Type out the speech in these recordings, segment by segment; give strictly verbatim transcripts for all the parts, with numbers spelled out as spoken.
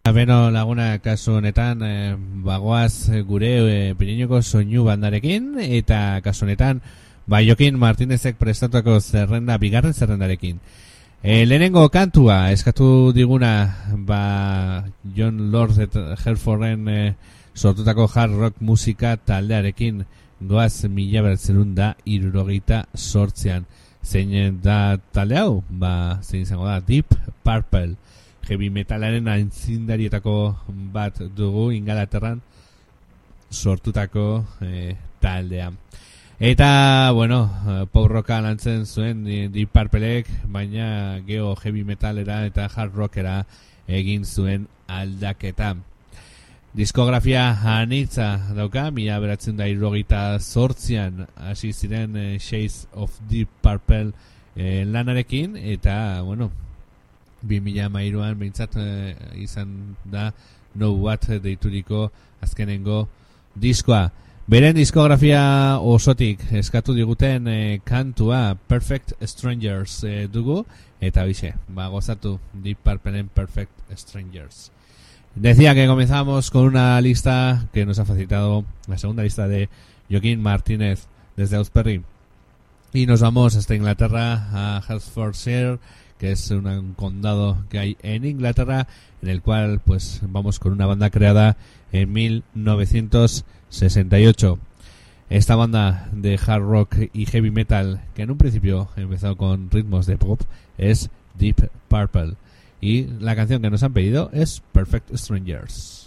Beno laguna kasu honetan eh, bagoaz gure eh, Pirinoko soinu bandarekin eta kasu honetan ba Jokin Martinezek prestatuako zerrenda bigarren zerrendarekin. E, lehenengo kantua eskatu diguna ba John Lord eta Herforden eh, sortutako hard rock musika taldearekin goaz mila bederatziehun da hirurogeita zortzian. Zein da talde hau? Ba, zein izango da Deep Purple. Heavy metalaren aintzindarietako bat dugu Ingalaterran sortutako eh, taldea. Eta, bueno, pop rocka lantzen zuen Deep Purpleek, baina geo heavy metalera eta hard rockera egin zuen aldaketa. Diskografia anitza dauka, mila beratzen da hirurogeita zortzian hasi ziren eh, Shades of Deep Purple eh, lanarekin, eta, bueno, bi mila hamairuan behintzat eh, izan da No What deituriko azkenengo diskoa. Beren diskografia osotik eskatu diguten eh, kantua Perfect Strangers eh, dugu, eta bixe, ba, gozatu Deep Purpleen Perfect Strangers. Decía que comenzamos con una lista que nos ha facilitado la segunda lista de Joaquín Martínez desde Ausperry, y nos vamos hasta Inglaterra, a Hertfordshire, que es una, un condado que hay en Inglaterra, en el cual pues vamos con una banda creada en mil novecientos sesenta y ocho. Esta banda de hard rock y heavy metal, que en un principio empezó con ritmos de pop, es Deep Purple, y la canción que nos han pedido es Perfect Strangers.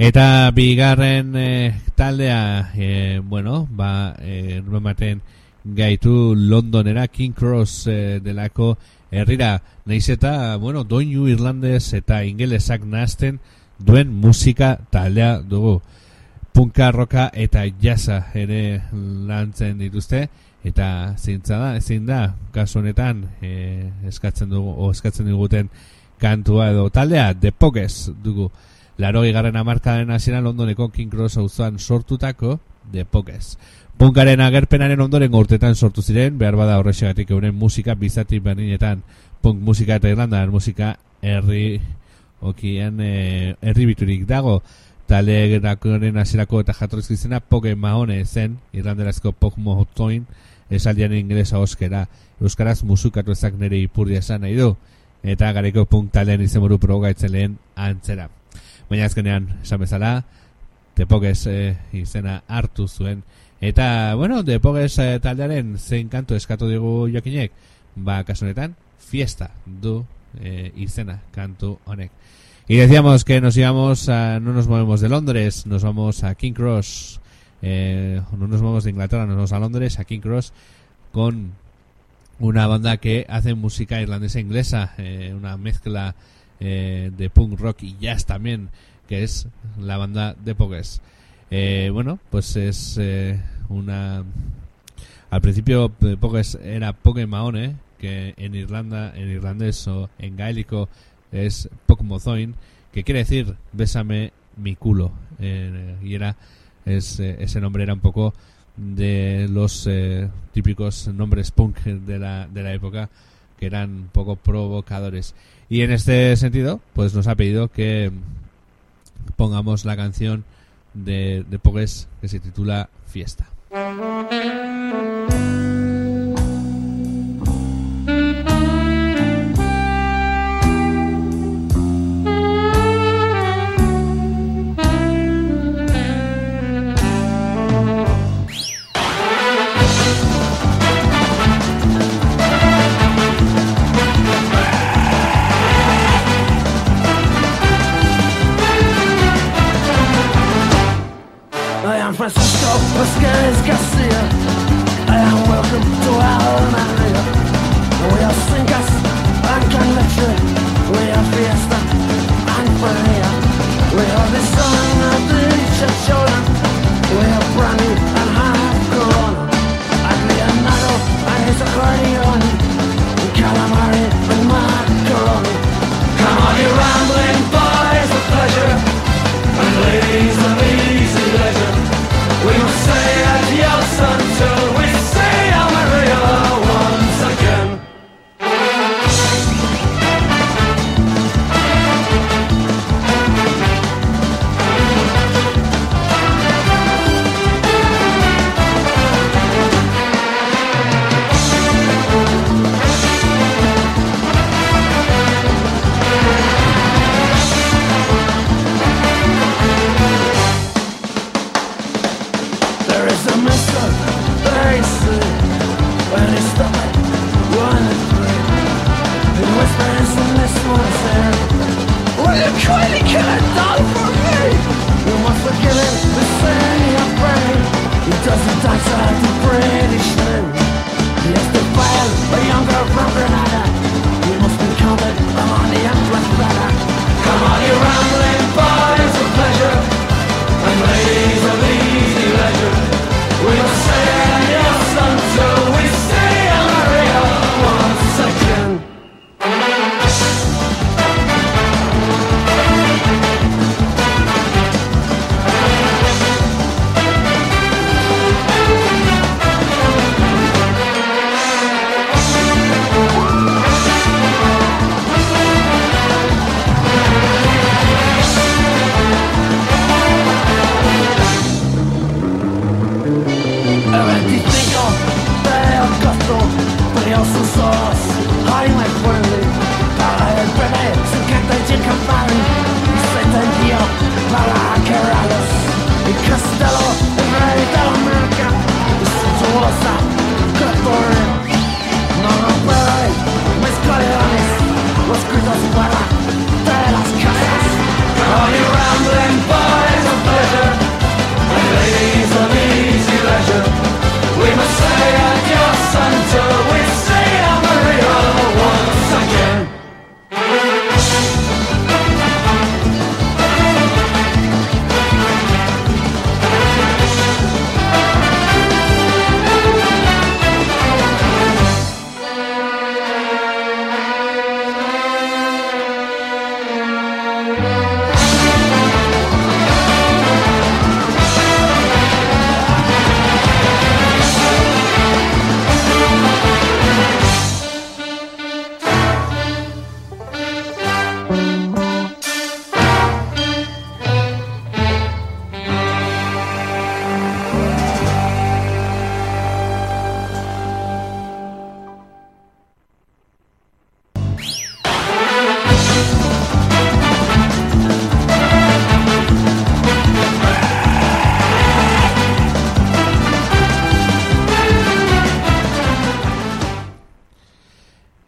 Eta bigarren e, taldea, e, bueno, ba, e, ematen gaitu Londonera, King Cross e, delako herrira, naiz eta, bueno, doinu irlandez eta ingelesak nahazten duen musika taldea dugu. Punka, roka eta jazza ere lantzen dituzte, eta zeintza da, ezin da, kasu honetan e, eskatzen dugu, o eskatzen diguten kantua edo taldea, The Pogues dugu. Larogei garren hamarkadaren hasieran Londoneko King Cross auzoan sortutako The Pogues. Punkaren agerpenaren ondoren urtetan sortu ziren, behar bada horrexegatik euren musika bizati berdinetan, punk musika eta irlandar musika herri okien e, herribiturik dago. Taldearen hasierako eta jatorrizko izena Pogue Mahone zen, irlanderazko Pog Mohotoin, esaldian ingelesa oskera, euskaraz musukatu ezak nire ipurdia esan nahi du, eta gareko punk taldean izenburu progaitzen lehen antzera. Baina azkenean, esan bezala, The Pogues eh, izena hartu zuen. Eta, bueno, The Pogues eh, taldearen zein kantu eskatu digu Jokinek, ba, kasunetan, Fiesta du eh, izena kantu honek. Y decíamos que nos íbamos a, no nos movemos de Londres, nos vamos a King Cross, eh, no nos movemos de Inglaterra, nos vamos a Londres, a King Cross, con una banda que hace música irlandesa inglesa, eh, una mezcla eh, de punk rock y jazz también, que es la banda The Pogues. Eh, bueno, pues es eh, una... Al principio The Pogues era Pogue Mahone, que en Irlanda, en irlandés o en gaélico es Pog Mozoin, que quiere decir bésame mi culo, eh, y era es, eh, ese nombre era un poco de los eh, típicos nombres punk de la, de la época, que eran un poco provocadores. Y en este sentido, pues nos ha pedido que pongamos la canción de, de Pogues que se titula Fiesta. Francisco Vasquez Garcia, and welcome to Alemania. We are singers and conviction, we are fiesta and familia. We are the son of the children, we are brandy and high corona, and Leonardo and his accordion, and calamari and macaroni. Come on, you rambling boys of pleasure, and ladies of easy leisure. We must say adios until we say Amarillo once again.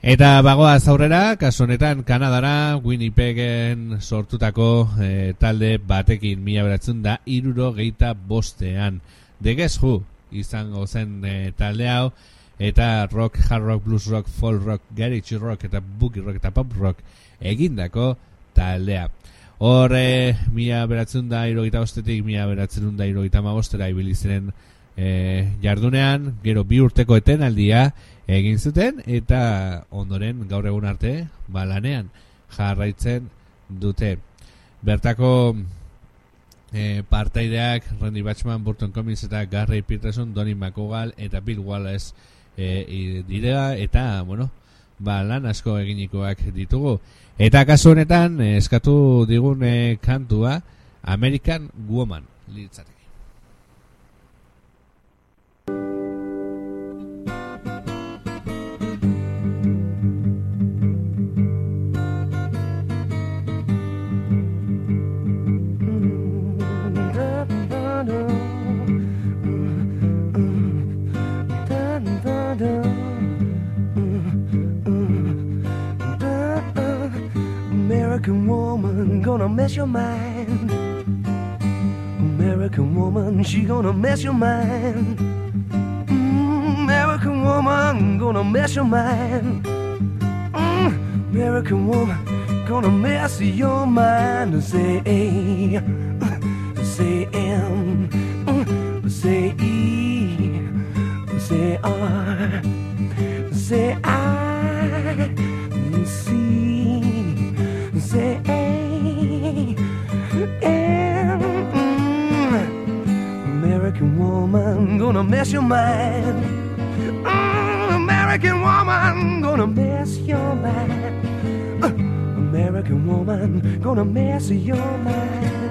Eta bagoaz aurrera, kasu honetan Kanadara, Winnipegen sortutako e, talde batekin mila beratzen da hirurogeita bostean. The Guess Who izango zen e, talde hau, eta rock, hard rock, blues rock, folk rock, garage rock eta boogie rock eta pop rock egindako taldea. Hor, e, mila beratzen da hirurogeita bostetik mila beratzen da hirurogeita hamabostera ibili ziren e, jardunean, gero bi urteko etenaldia egin zuten, eta ondoren gaur egun arte balanean jarraitzen dute. Bertako e, partaideak Randy Bachman, Burton Cummings eta Gary Peterson, Donnie McCougal eta Bill Wallace e, dira, eta bueno, ba, lan asko eginikoak ditugu. Eta kasu honetan e, eskatu digun e, kantua American Woman litzateke. American woman gonna mess your mind. American woman, she gonna mess your mind. Mm, American woman gonna mess your mind. Mm, American woman gonna mess your mind. Say A, say M, say E, say R, say I, C. Say A, M, mm. American woman gonna mess your mind. Mm, American woman gonna mess your mind. Uh, American woman gonna mess your mind.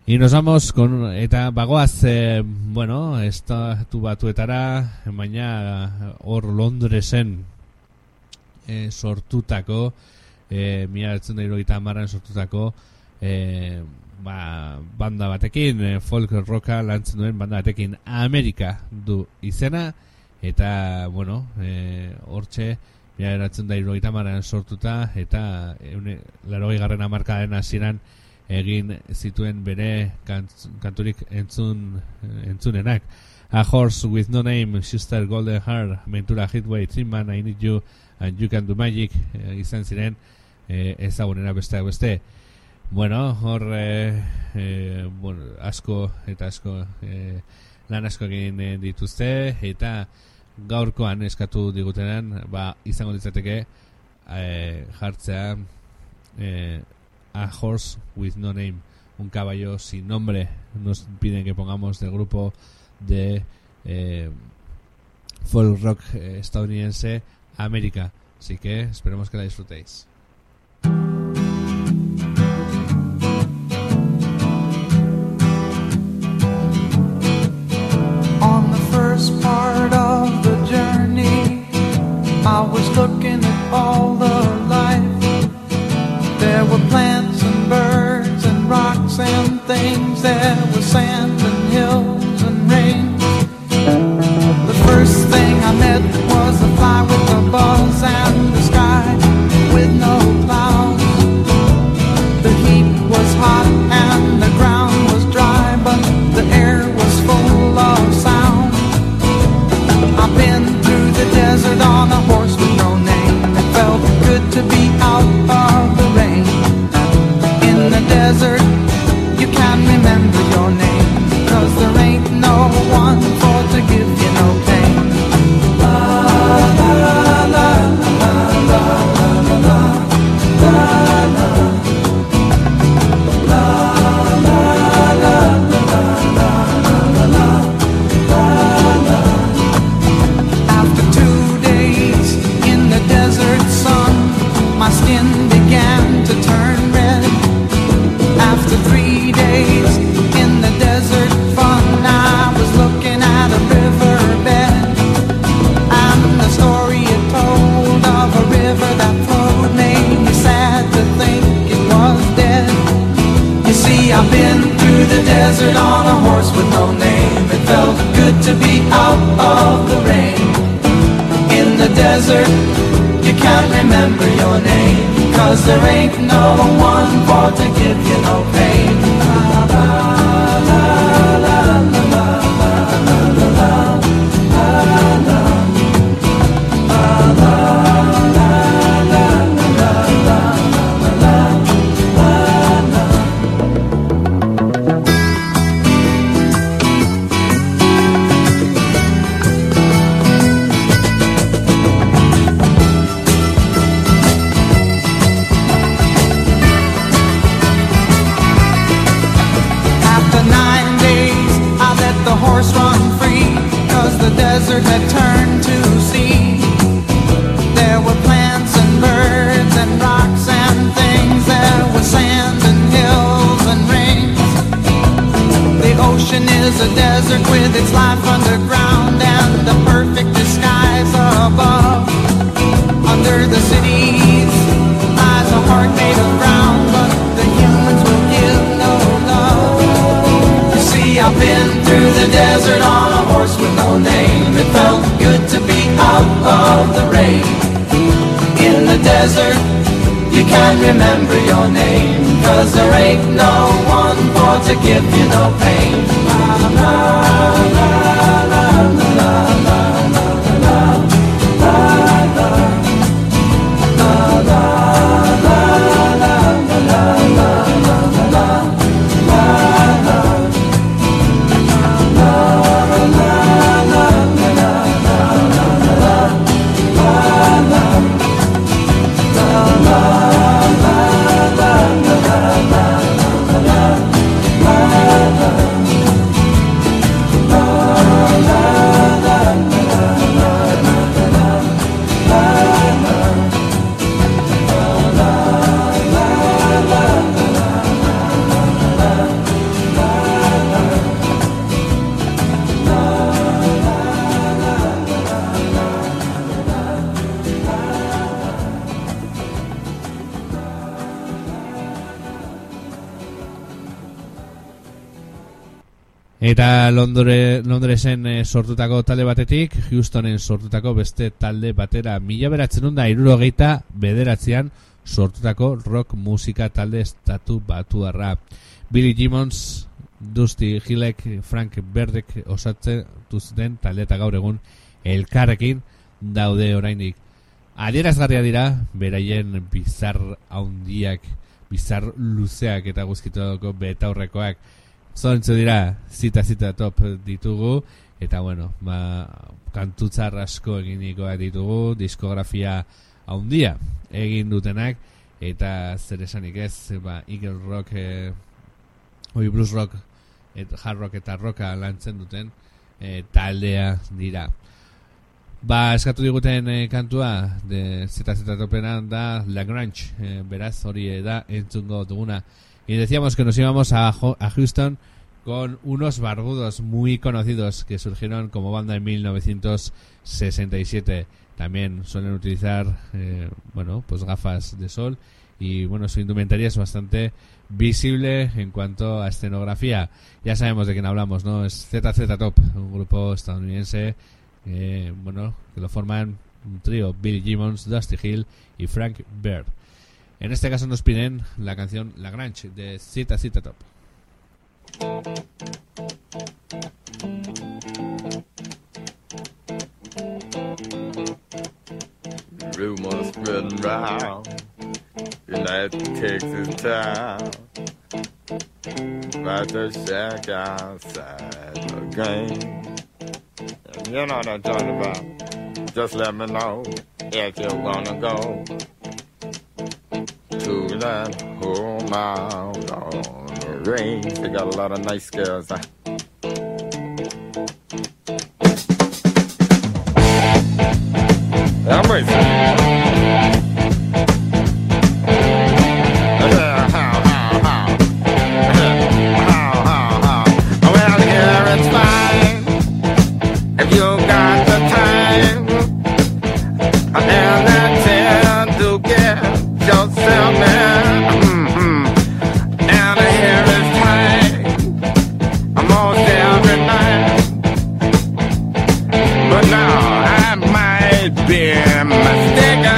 Y nos vamos con eta bagoaz, eh, bueno, estatu batuetara, baina hor Londresen eh, sortutako, eh, mila bederatziehun eta hirurogeita hamaran sortutako eh, ba, banda batekin, eh, folk rocka lantzen duen banda batekin, Amerika du izena, eta, bueno, eh, hortxe, mila bederatziehun eta hirurogeita hamaran sortuta, eta laurogei garren hamarkadaren hasieran egin zituen bere kant, kanturik entzun, entzunenak. A Horse with No Name, Sister Golden Heart, Mentura Hitway, Tin Man, I Need You, and You Can Do Magic, eh, izan ziren eh, ezagunera besteak beste. Bueno, hor eh, eh, bueno, asko eta asko eh, lan asko egin eh, dituzte, eta gaurkoan eskatu digutenan, ba, izango ditzateke eh, jartzea eh, A Horse with No Name, un caballo sin nombre. Nos piden que pongamos del grupo de eh, folk rock eh, estadounidense América, así que esperemos que la disfrutéis. On the first part of the journey, I was looking at all the life. There were plants and birds and rocks and things. There was sand and hills and rain. The first thing I met was a fly with a buzz and the sky with no clouds. The heat was hot and the ground was dry, but the air was full of sound. I've been through the desert on a horse with no name. It felt good to be out of the rain. In the desert, you can't remember your name, 'cause there ain't no one for to give you no pain. La la la la la la la la la la la. After two days in the desert sun, my skin began to turn red. After three days in the desert fun, I was looking at a riverbed, and the story it told of a river that flowed made me sad to think it was dead. You see, I've been through the desert on a horse with no name. It felt good to be out of the rain. In the desert, you can't remember your name, 'cause there ain't no one for to give you no pain. La la la la la la la la la. Desert had turned to sea. There were plants and birds and rocks and things. There was sand and hills and rains. The ocean is a desert with its life underground and a perfect disguise above. Under the cities lies a heart made of brown, but the humans will give no love. You see, I've been through the desert on a horse with no name. It felt good to be out of the rain. In the desert, you can't remember your name, 'cause there ain't no one for to give you no pain. La la la la la la la la la la la la la Eta Londre, Londresen e, sortutako talde batetik Houstonen sortutako beste talde batera mila beratzen da hirurogeita bederatzean sortutako rock musika talde estatu batuarra. Billy Gibbons, Dusty Hillek, Frank Berdek osatzen duzten talde eta gaur egun elkarrekin daude oraindik. Adierazgarria dira beraien bizar haundiak, bizar luzeak eta guzkitoko betaurrekoak. Zontzu dira, zita-zita top ditugu, eta bueno, ba, kantutzar asko eginikoak ditugu, diskografia haundia egin dutenak, eta zer esanik ez, ba, Eagle Rock, e, oi blues rock, et, hard rock eta rocka lantzen duten e, taldea dira. Ba, eskatu diguten e, kantua de zita-zita topena da Lagrange, e, beraz hori da entzungo duguna. Y decíamos que nos íbamos a, a Houston con unos barbudos muy conocidos que surgieron como banda en mil novecientos sesenta y siete. También suelen utilizar eh, bueno, pues gafas de sol y bueno, su indumentaria es bastante visible en cuanto a escenografía. Ya sabemos de quién hablamos, ¿no? Es Z Z Top, un grupo estadounidense eh, bueno, que lo forman un trío, Billy Gibbons, Dusty Hill y Frank Baird. En este caso nos piden la canción Lagrange de Zita Zita Top. Rumors spreading round United Texas town about the shack outside the game. And you know what I'm talking about. Just let me know if you wanna go to that home out on the range. They got a lot of nice girls. Huh? I'm racing. Be mistaken.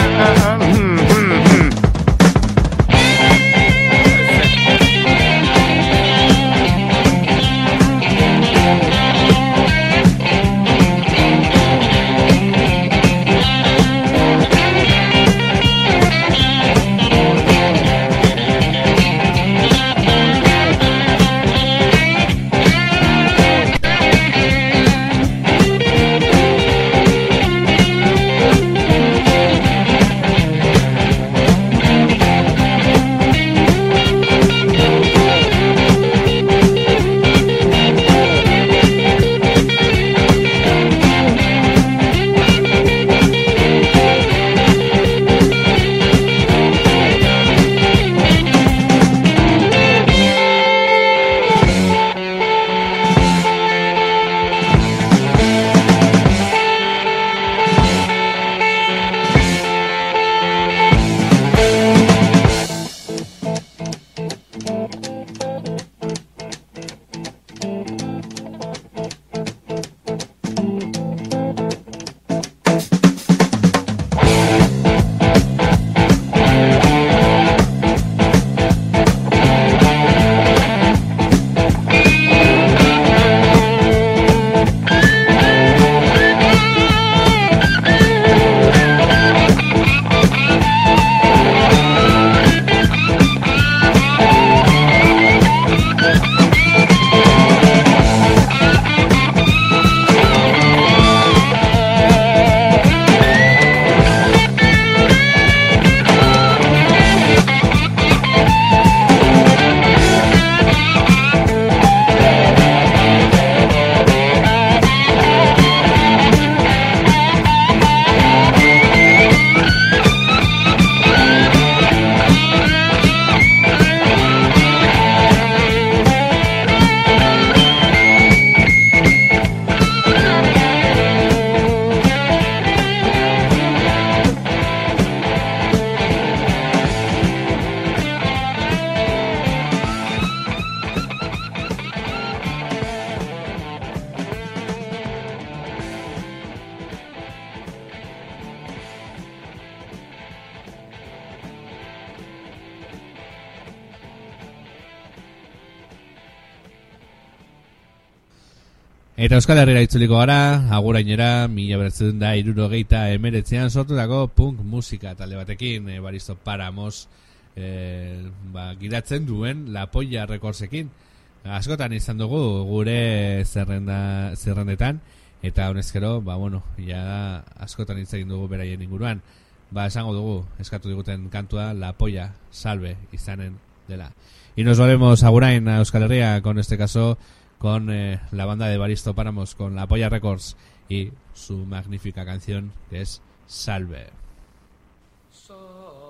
Eta Euskal Herrira itzuliko gara, agurainera, mila bederatziehun eta hirurogeita hemeretzian sortutako punk musika talde batekin, e, Baristo Paramos e, ba, giratzen duen La Polla Recordsekin. Askotan izan dugu gure zerrenda, zerrendetan, eta honezkero, ba bueno, ja askotan hitz egin dugu beraien inguruan. Ba esango dugu, eskatu diguten kantua La Polla Salve izanen dela. Y nos volvemos agurain a Euskal Herria, con este caso con eh, la banda de Baristo Páramos, con La Polla Records y su magnífica canción que es Salve. Salve,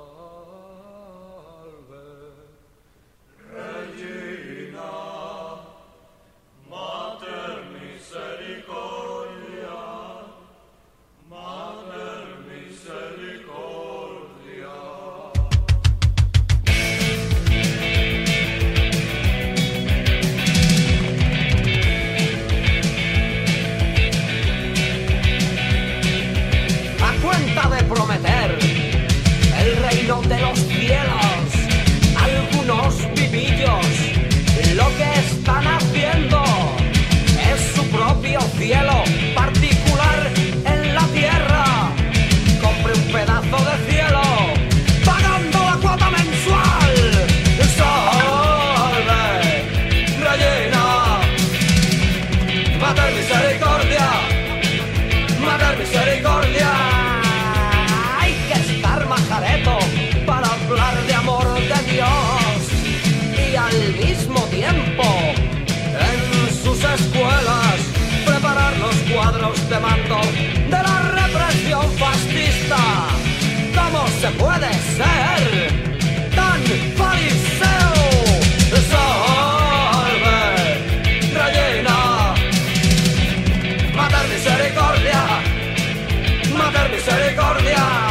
Regina, Mater Misericordia, Mater Misericordia. De prometer el reino de los cielos, algunos vivillos lo que están haciendo es su propio cielo particular en la tierra. Compre un pedazo de cielo pagando la cuota mensual. Salve, Regina, Mater Misericordia, Mater Misericordia. Para hablar de amor de Dios y al mismo tiempo en sus escuelas preparar los cuadros de mando de la represión fascista. ¿Cómo se puede ser tan fariseo? Salve, Regina, Mater Misericordia, Mater Misericordia.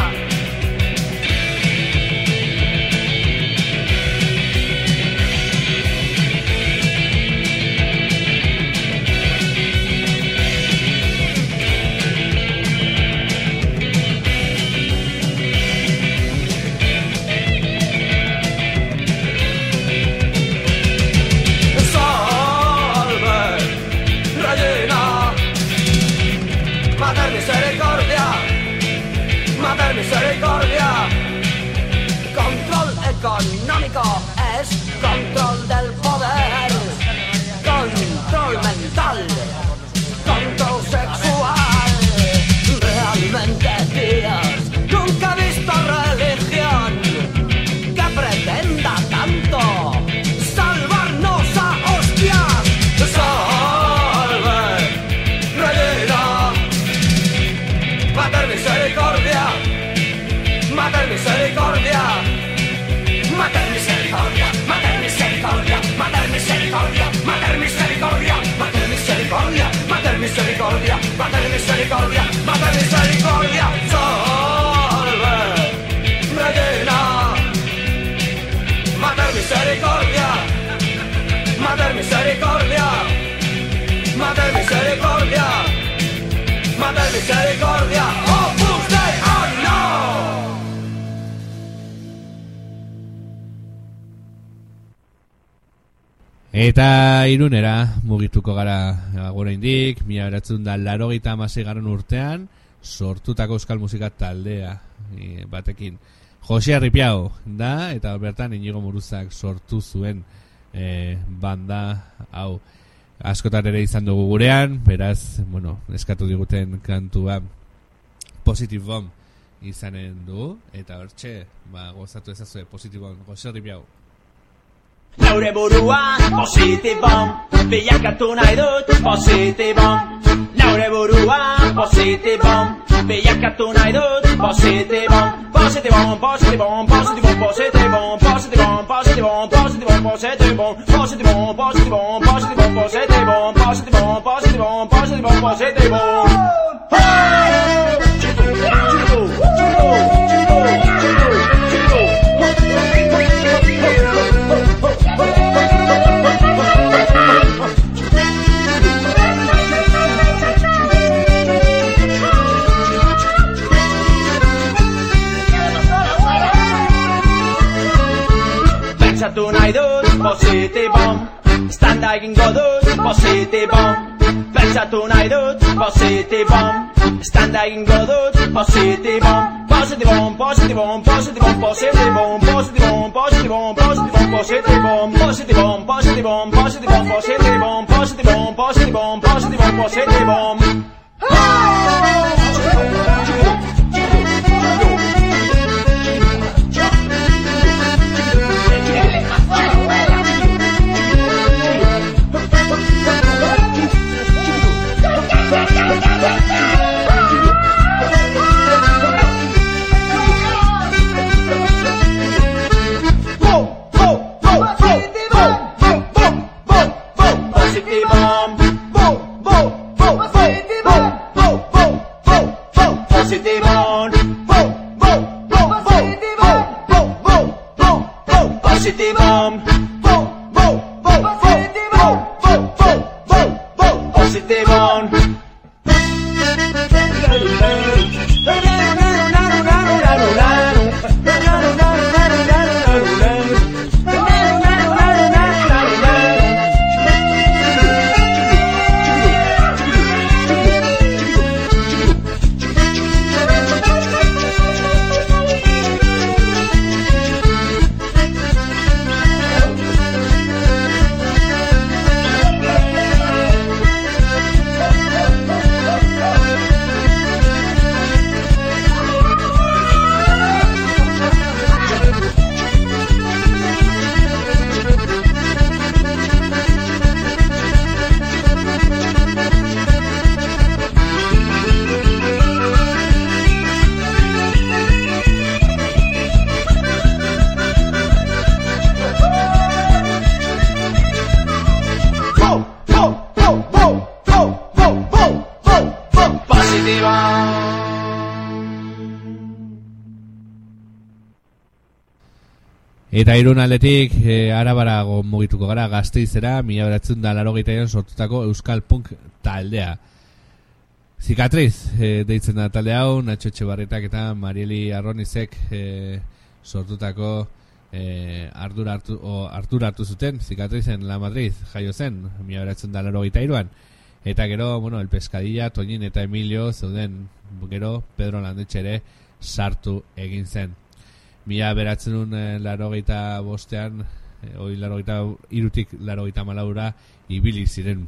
Mater Misericordia. Control económico es control del poder. Control mental, control sexual. Realmente, tías, nunca he visto religión que pretenda tanto salvarnos a hostias. Salve, Regina, Mater Misericordia, Mater Misericordia, Mater Misericordia, Mater Misericordia, Mater Misericordia, Mater Misericordia, Mater Misericordia, Mater Misericordia, Mater Misericordia, Mater Misericordia. Salve, Regina, Mater Misericordia, Mater Misericordia, Mater Misericordia, Mater Misericordia. Opus Dei, oh no! Eta Irunera mugituko gara aguraindik, mila bederatziehun eta laurogeita hamaseigarren urtean sortutako euskal musika taldea e, batekin. Jose Arripiao da, eta bertan Inigo Muruzak sortu zuen e, banda hau. Askotan ere izan dugu gurean, beraz, bueno, eskatu diguten kantua Positive Bomb izanen dugu, eta hortxe, ba, gozatu ezazue Positive Bomb, Jose Arripiao. Laure burua Positive Bomb, bilakatu nahi dut Positive Bomb. Laure burua Positive Bomb, bilakatu nahi dut Positive Bomb. Positive Bomb, Positive Bomb, Positive Bomb, Positive Bomb, Positive Bomb, Positive Bomb, Positive Bomb, Positive Bomb, Positive Bomb, Positive Bomb, Positive Bomb, Positive Bomb, Positive Bomb, Positive Bomb, Positive Bomb, Positive Bomb. Hey! Chico, chico, chico, chico, chico, Pentsatu nahi dut Positive Bomb, standa egingo dut Positive Bomb. pentsatu nahi dut positibon, estanda egingo dut positibon, positibon, positibon, positibon, positibon, positibon, positibon, positibon, positibon, positibon, positibon, positibon, positibon, positibon, positibon, positibon, positibon. Eta Irun aldetik e, Arabarago mugituko gara, Gasteizera, mila bederatziehun eta laurogeian sortutako Euskal Punk taldea. Zikatriz e, deitzen da talde hau, Nacho Etxebarrietak eta Marieli Arronizek e, sortutako e, ardura hartu, o, ardura hartu zuten. Zikatrizen La Madrid jaio zen, mila bederatziehun eta laurogeita hiruan. Eta gero, bueno, El Pescadilla, Toñin eta Emilio zeuden, gero Pedro Landetxe ere sartu egin zen. Mila beratzen larogeita bostean, oi larogeita irutik larogeita malaura ibili ziren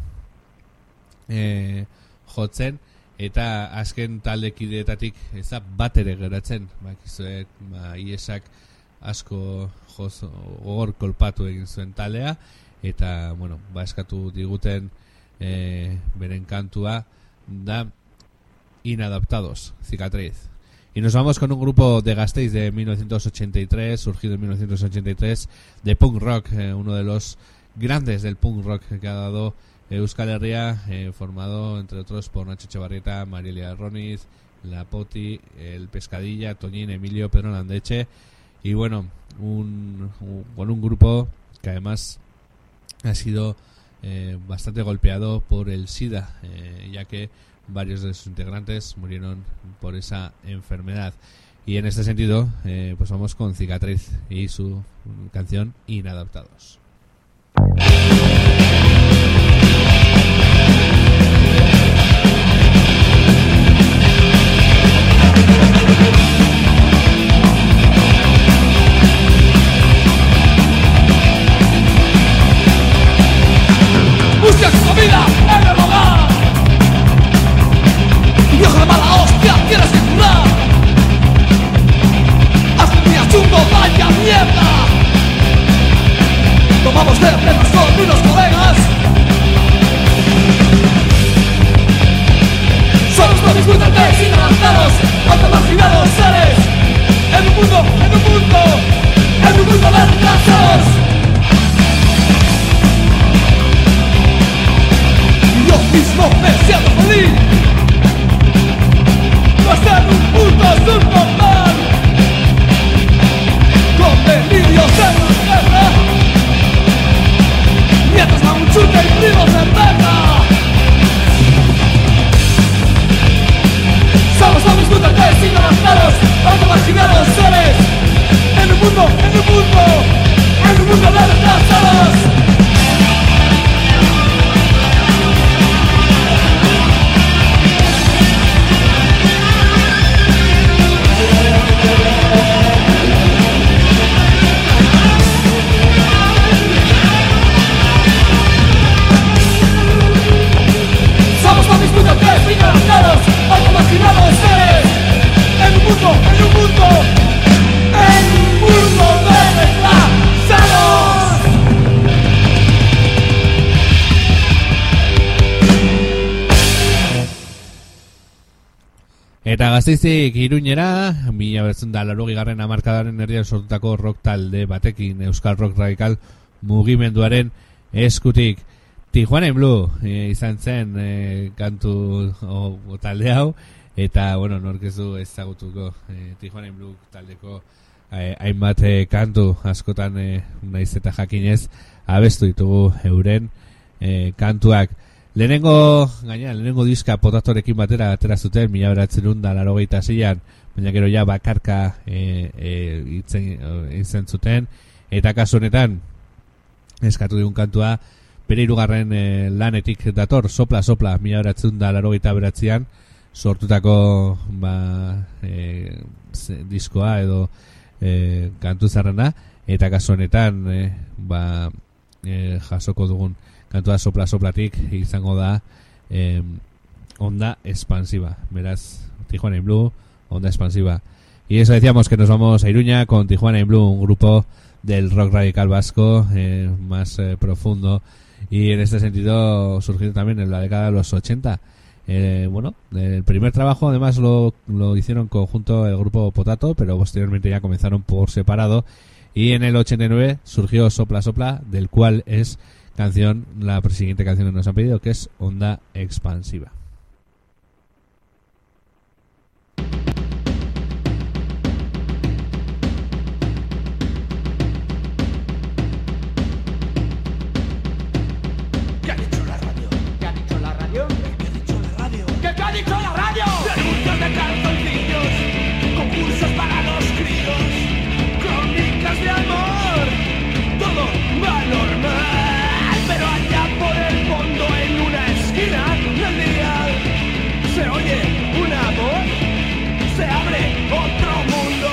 e, jotzen, eta azken taldekideetatik eza bat ere geratzen, bakizuek, ba, iesak asko joz, gogor kolpatu egin zuen taldea, eta, bueno, ba, eskatu diguten e, beren kantua da Inadaptados, Cicatriz. Y nos vamos con un grupo de Gasteiz de mil novecientos ochenta y tres, surgido en mil novecientos ochenta y tres, de punk rock, eh, uno de los grandes del punk rock que ha dado Euskal Herria, eh, formado entre otros por Nacho Etxebarrieta, Marieli Arroniz, La Poti, El Pescadilla, Toñín, Emilio, Pedro Landetxe, y bueno, un, un, con un grupo que además ha sido eh, bastante golpeado por el SIDA, eh, ya que varios de sus integrantes murieron por esa enfermedad. Y en este sentido, eh, pues vamos con Cicatriz y su canción Inadaptados. Buscas comida en el hogar. Viejo de mala hostia, tienes que curar. Haz un día chungo, vaya mierda. Tomamos cervezas con unos colegas. Somos los disfrutantes inadaptados, automarginados seres. En un mundo, en un mundo, en un mundo de retrasos. Yo mismo me siento feliz. No estar un puto subnormal, con delirios en la guerra, mientras la muchuca y primo se pega. Somos los disfrutantes inadaptados, automarginados seres. En un mundo, en un mundo, en un mundo de retrasados. Eta Gasteizik Iruñera, mila bederatziehun eta laurogeigarren hamarkadaren erdian sortutako rock talde batekin Euskal Rock Radikal mugimenduaren eskutik. Tijuana in Blue e, izan zen e, kantu o, o talde hau, eta bueno, nork ez du ezagutuko e, Tijuana in Blue taldeko e, hainbat e, kantu askotan e, naiz eta jakinez abestu ditugu euren e, kantuak. Lehenengo, gaina, lehenengo diska Potatorekin batera atera zuten mila bederatziehun eta laurogeita seian, baina gero ja bakarka e, e, itzen, itzen zuten, eta kasu honetan eskatu digun kantua bere hirugarren e, lanetik dator, Sopla Sopla, mila bederatziehun eta laurogeita bederatzian sortutako ba, e, z, diskoa edo e, kantu zarrena, eta kasu honetan e, ba, e, jasoko dugun kantua Sopla Soplatik izango da eh, Onda Expansiva. Beraz, Tijuana in Blue, Onda Expansiva. Y eso decíamos, que nos vamos a Iruña con Tijuana in Blue, un grupo del rock radical vasco eh, más eh, profundo, y en este sentido surgido también en la década de los ochenta. Eh, bueno, el primer trabajo además lo, lo hicieron conjunto el grupo Potato, pero posteriormente ya comenzaron por separado, y en el ochenta y nueve surgió Sopla Sopla, del cual es canción, la siguiente canción que nos han pedido, que es Onda Expansiva. ¿Qué ha dicho la radio? ¿Qué ha dicho la radio? ¿Qué ha dicho la radio? ¿Qué ha dicho la radio? Anuncios de calzoncillos, concursos para los críos, crónicas de amor, todo va normal. Pero allá por el fondo, en una esquina del día, se oye una voz, se abre otro mundo.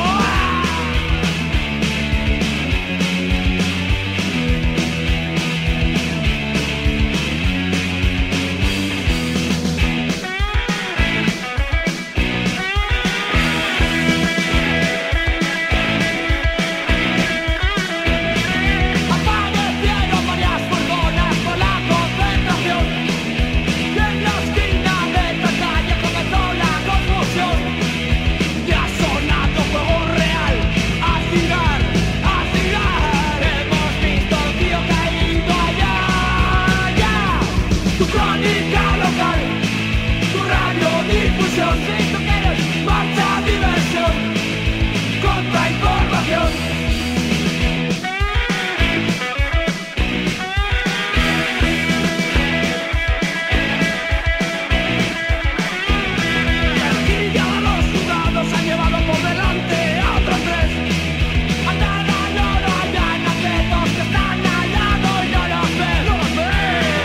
Si tú quieres marcha, diversión, contra información. Y aquí ya los juzgados han llevado por delante a otros tres. Andan al oro allá en acetos que están al lado y no los ves, no los ves.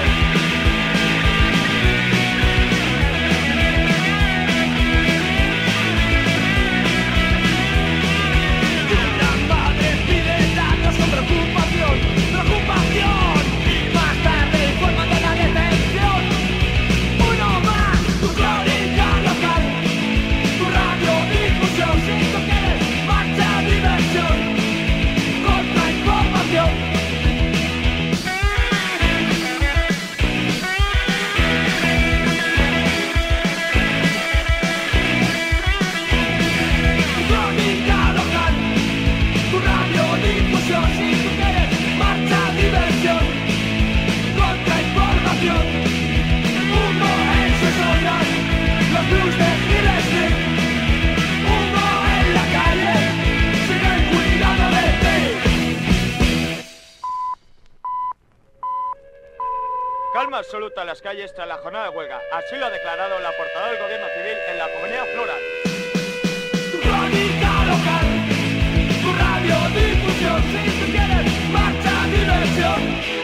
Calma absoluta en las calles tras la jornada de huelga. Así lo ha declarado la portavoz del Gobierno Civil en la Comunidad Floral. Tu crónica local, tu radiodifusión, si tú quieres marcha, diversión.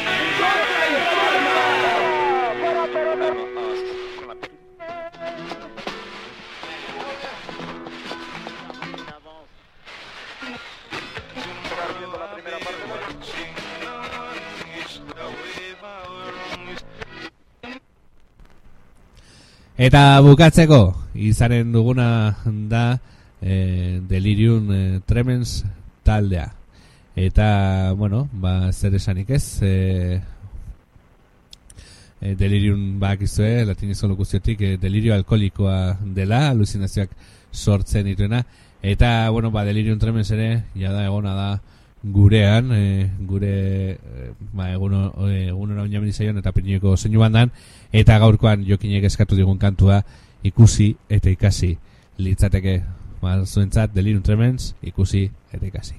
Eta bukatzeko izaren duguna da eh, Delirium eh, Tremens taldea. Eta, bueno, ba, zer esanik ez, eh, e, delirium bakizue, latinezko lokuziotik, e, delirio alkoholikoa dela, aluzinazioak sortzen dituena, eta, bueno, ba, delirium tremens ere, jada egona da gurean, e, gure, e, ba, egun egun oinamen izaion eta Pirinioiko soinu bandan, eta gaurkoan Jokinek eskatu digun kantua ikusi eta ikasi litzateke, ba, zuentzat delirium tremens, ikusi eta ikasi.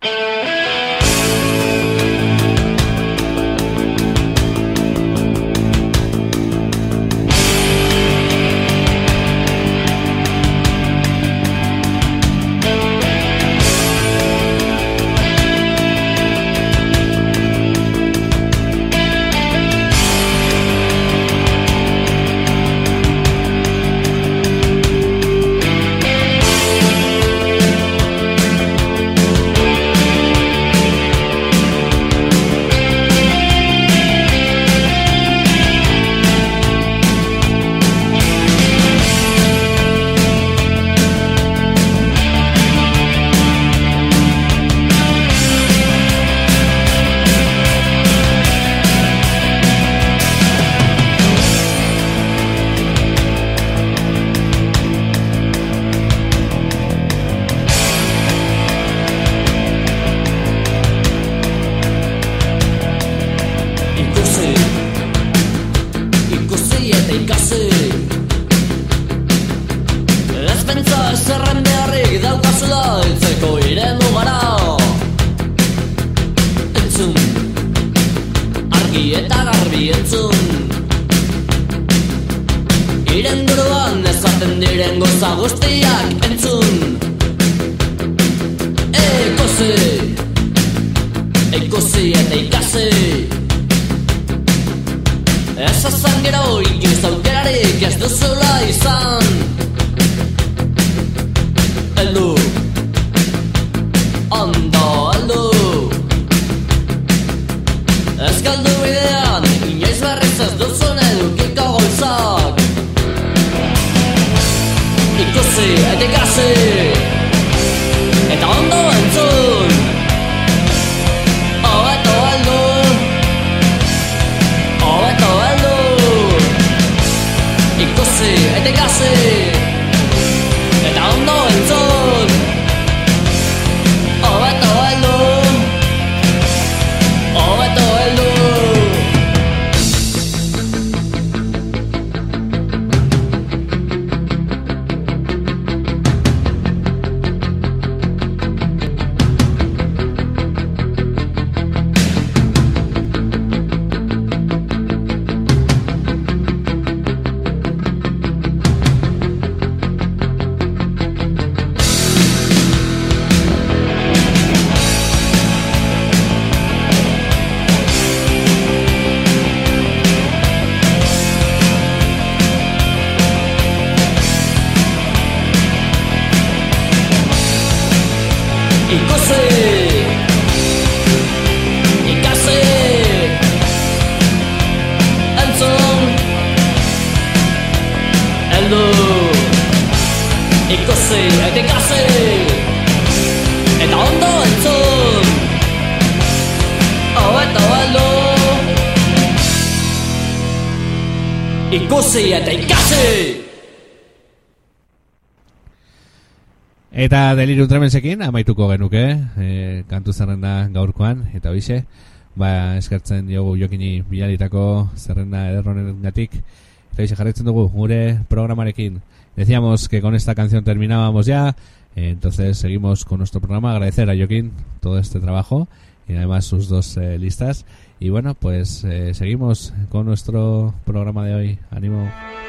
Eta delirium tremensekin amaituko genuke, e, kantu zerrenda gaurkoan, eta hoize, ba, eskertzen diogu Jokini bidalitako zerrenda ederronengatik, eta hoize jarraitzen dugu gure programarekin. Decíamos que con esta canción terminábamos ya, eh, entonces seguimos con nuestro programa. Agradecer a Jokin todo este trabajo y además sus dos eh, listas. Y bueno, pues eh, seguimos con nuestro programa de hoy. ¡Ánimo!